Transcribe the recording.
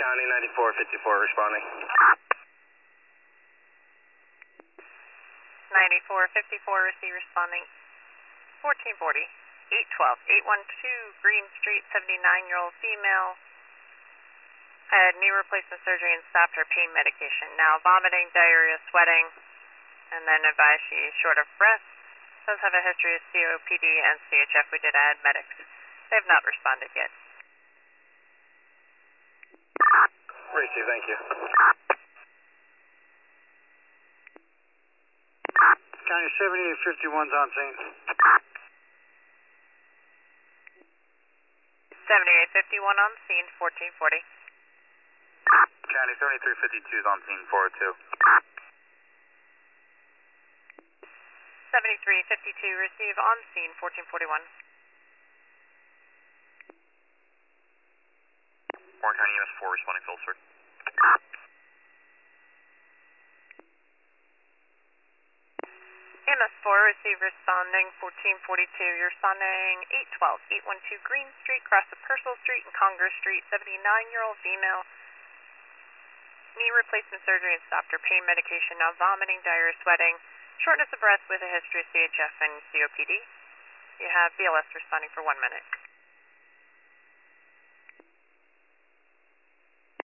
County 9454 responding. 9454, receive responding. 1440, 812, 812 Green Street, 79-year-old female. Had knee replacement surgery and stopped her pain medication. Now vomiting, diarrhea, sweating, and then advised she is short of breath. Does have a history of COPD and CHF. We did add medics. They have not responded yet. Receive, thank you. County 7851's on scene. 7851 on scene, 1440. County 7352's on scene, 402. 7352, receive on scene, 1441. Warren County EMS 4 responding, full sir. EMS 4, receive responding, 1442. You're responding 812, 812 Green Street, cross of Purcell Street and Congress Street, 79-year-old female. Knee replacement surgery and stopped her pain medication. Now vomiting, diarrhea, sweating, shortness of breath with a history of CHF and COPD. You have BLS responding for 1 minute.